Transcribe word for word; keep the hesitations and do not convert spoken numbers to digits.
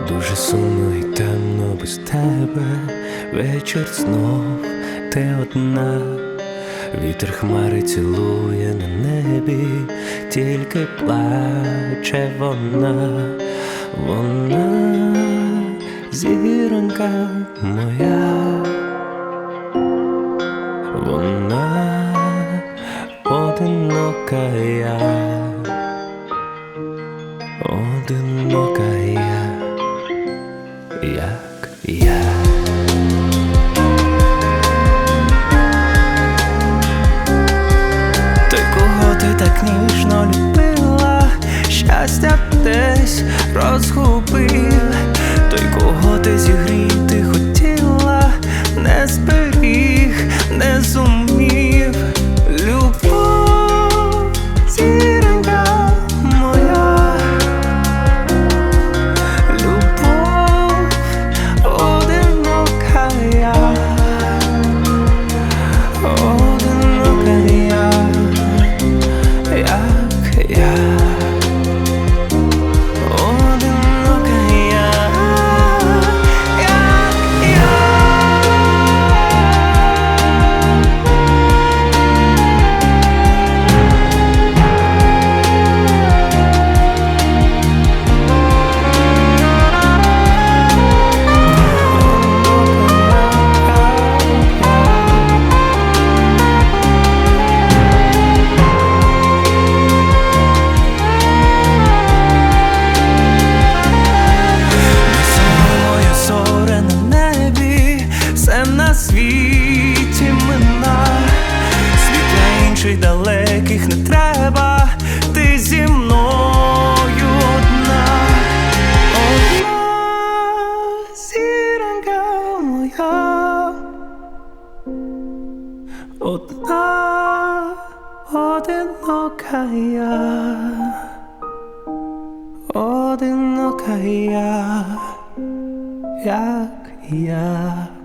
Дуже сумно і темно без тебе. Вечір знов, ти одна. Вітер хмари цілує на небі, тільки плаче вона, вона зіронька моя, вона одинока я, одинока я, як я. Так ніжно любила, щастя десь розгубив. Той, кого ти зігріти хотіла, не зберіг, не зумів. Любов, зіронька моя, любов, одинока я, одинока я, як я, одинока я, як я. На світі мина, світла інших далеких не треба, ти зі мною одна, одна зіронька моя, одна одинока я, одинока я, як я.